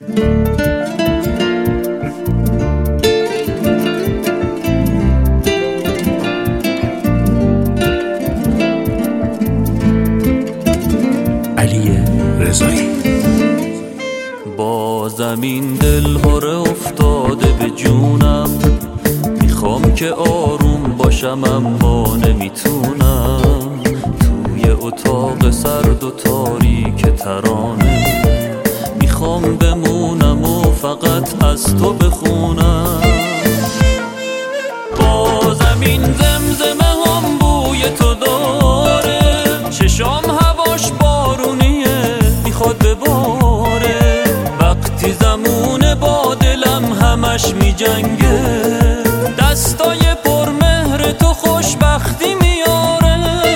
علی رضایی. بازم این دلهره افتاده به جونم، میخوام که آروم باشم اما نمیتونم. توی اتاق سرد و تاریک ترانه میخوام بمونم و فقط از تو بخونم. بازم این زمزمه هم بوی تو داره، چشام هواش بارونیه میخواد بباره. وقتی زمونه با دلم همش میجنگه، دستای پرمهر تو خوشبختی میاره.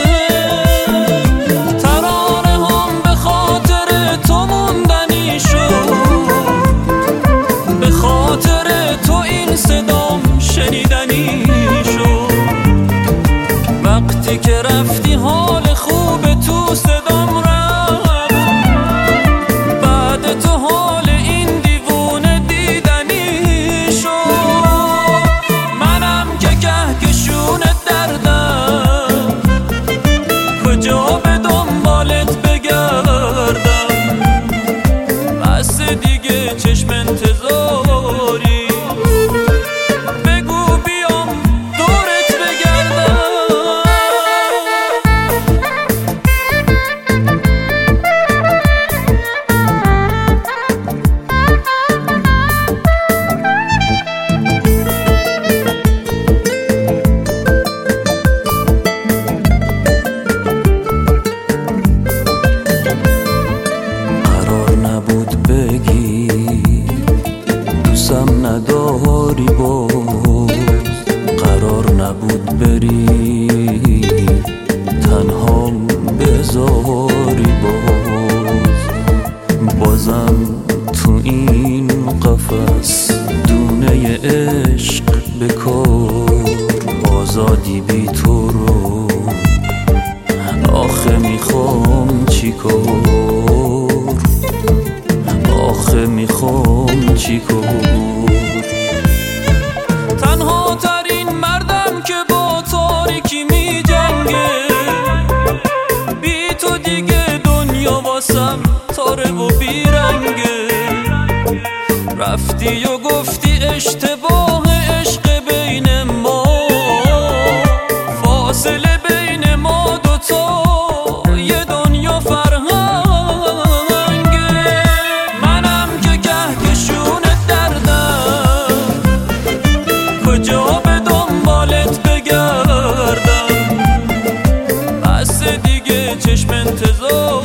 ترانه هم به خاطر تو موندنی شد، به خاطر تو این صدام شنیدنی شد. وقتی که رفتی حال خوب تو صدام رفت، بعد تو حال این دیوونه دیدنی شد. منم که کهکشون دردم، کجا به دنبالت بگردم؟ بس دیگه چشم انتظاری، بگو بیام دورت بگردم. قرار نبود بگی دوستم نداری، باز قرار نبود بری تنهام بذاری. بازم تو این قفس دونه عشق بکار. آزادی بی تو رو آخه میخوام چیکار؟ آخه میخوام چیکار؟ تنها ترین مردم که با تاریکی می جنگه، بی تو دیگه دنیا واسم تاره و بیرنگه. رفتی و گفتی اشتباه عشق بین ما، فاصله بین ما دوتا یه دنیا فرهنگه. منم که کهکشون دردم، کجا به دنبالت بگردم؟ بس دیگه چشم انتظار